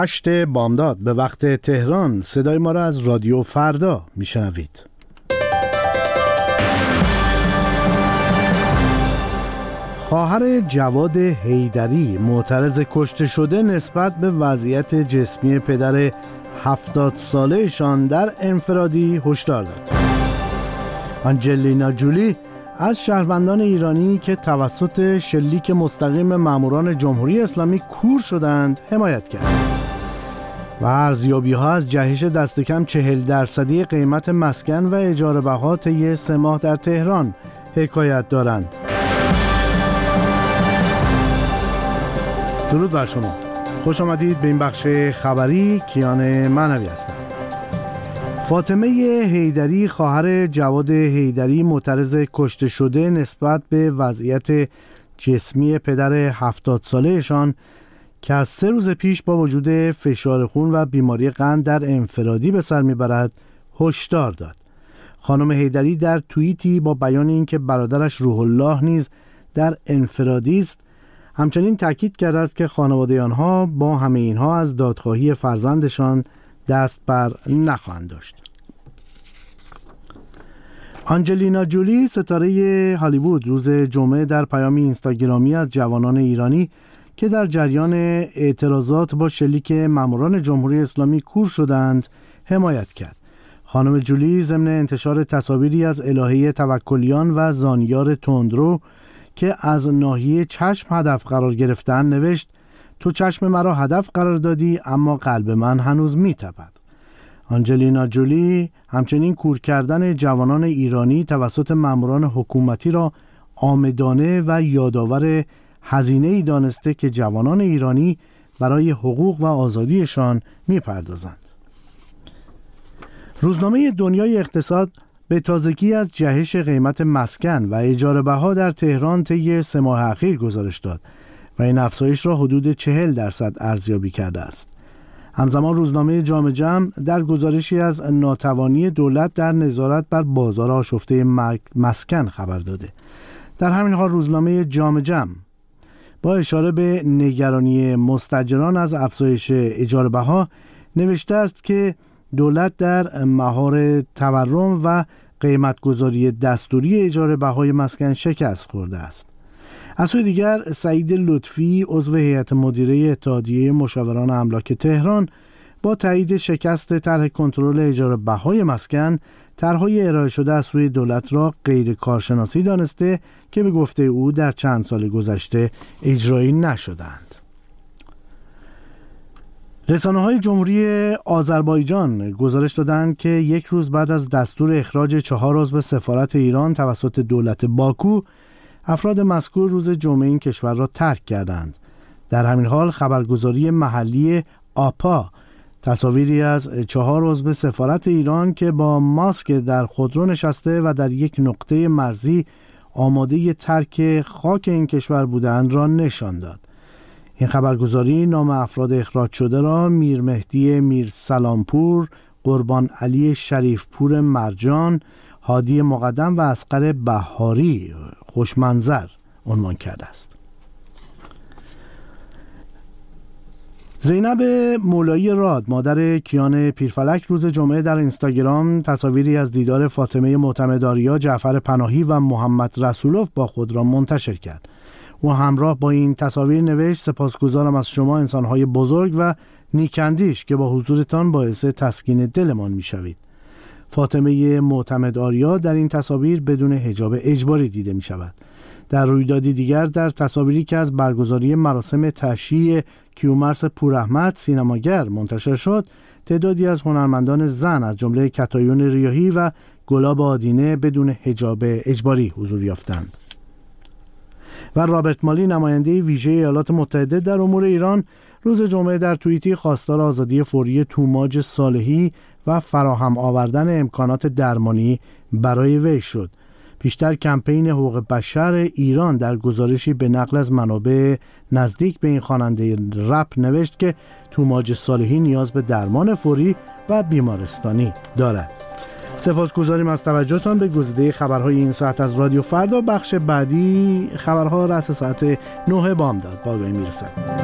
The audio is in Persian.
8 بامداد به وقت تهران. صدای ما را از رادیو فردا میشنوید. خواهر جواد حیدری معترض کشته شده نسبت به وضعیت جسمی پدر 70 ساله‌شان در انفرادی هشدار داد. آنجلینا جولی از شهروندان ایرانی که توسط شلیک مستقیم ماموران جمهوری اسلامی کور شدند حمایت کرد. و ارزیابی‌ها از جهش دست کم 40% قیمت مسکن و اجاره بها طی 3 ماه در تهران حکایت دارند. درود بر شما. خوش آمدید به این بخش خبری. کیان معنوی هستم. فاطمه حیدری خواهر جواد حیدری معترض کشته شده نسبت به وضعیت جسمی پدر 70 ساله‌شان که از 3 روز پیش با وجود فشار خون و بیماری قند در انفرادی به سر میبرد هشدار داد. خانم حیدری در توییتی با بیان اینکه برادرش روح الله نیز در انفرادی است همچنین تاکید کرده است که خانواده آنها با همه اینها از دادخواهی فرزندشان دست بر نخواهند داشت. آنجلینا جولی ستاره هالیوود روز جمعه در پیامی اینستاگرامی از جوانان ایرانی که در جریان اعتراضات با شلیک ماموران جمهوری اسلامی کور شدند حمایت کرد. خانم جولی ضمن انتشار تصاویری از الهه توکلیان و زانیار تندرو که از ناحیه چشم هدف قرار گرفتند نوشت: تو چشم مرا هدف قرار دادی اما قلب من هنوز می‌تپد. آنجلینا جولی همچنین کور کردن جوانان ایرانی توسط ماموران حکومتی را عامدانه و یادآور هزینه‌ای دانسته که جوانان ایرانی برای حقوق و آزادیشان می‌پردازند. روزنامه دنیای اقتصاد به تازگی از جهش قیمت مسکن و اجاره بها در تهران طی 3 ماه اخیر گزارش داد و این افزایش را حدود 40% ارزیابی کرده است. همزمان روزنامه جامع جمع در گزارشی از ناتوانی دولت در نظارت بر بازار آشفته مسکن خبر داده. در همین حال روزنامه جامع جمع با اشاره به نگرانی مستاجران از افزایش اجاره بها نوشته است که دولت در مهار تورم و قیمتگذاری دستوری اجاره بهای مسکن شکست خورده است. از سوی دیگر سعید لطفی عضو هیئت مدیره اتحادیه مشاوران املاک تهران با تایید شکست طرح کنترل اجاره بهای مسکن طرح‌های ارائه شده از سوی دولت را غیر کارشناسی دانسته که به گفته او در چند سال گذشته اجرایی نشدند. رسانه‌های جمهوری آذربایجان گزارش دادند که 1 روز بعد از دستور اخراج 4 عضو سفارت ایران توسط دولت باکو، افراد مذکور روز جمعه این کشور را ترک کردند. در همین حال خبرگزاری محلی آپا تصاویری از 4 عضو سفارت ایران که با ماسک در خودرو نشسته و در یک نقطه مرزی آماده ترک خاک این کشور بودند را نشان داد. این خبرگزاری نام افراد اخراج شده را میر مهدی میر سلامپور، قربان علی شریفپور مرجان، هادی مقدم و اصغر بهاری خوشمنظر عنوان کرده است. زینب مولایی راد مادر کیان پیرفلک روز جمعه در اینستاگرام تصاویری از دیدار فاطمه معتمدآریا، جعفر پناهی و محمد رسولوف با خود را منتشر کرد. او همراه با این تصاویر نوشت: سپاسگزارم از شما انسان‌های بزرگ و نیکندیش که با حضورتان باعث تسکین دلمان می‌شوید. فاطمه معتمدآریا در این تصاویر بدون حجاب اجباری دیده می‌شود. در رویدادی دیگر در تصاویری که از برگزاری مراسم تشییع کیومرث پوراحمد سینماگر منتشر شد، تعدادی از هنرمندان زن از جمله کتایون ریاحی و گلاب آدینه بدون حجاب اجباری حضور یافتند. و رابرت مالی نماینده ویژه ایالات متحده در امور ایران روز جمعه در توییتی خواستار آزادی فوری توماج صالحی و فراهم آوردن امکانات درمانی برای وی شد. پیشتر کمپین حقوق بشر ایران در گزارشی به نقل از منابع نزدیک به این خواننده رپ نوشت که توماج صالحی نیاز به درمان فوری و بیمارستانی دارد. سپاسگزاریم از توجهتان به گزیده خبرهای این ساعت از رادیو فردا. بخش بعدی خبرها رأس ساعت 9 بامداد با آگاهی میرسد.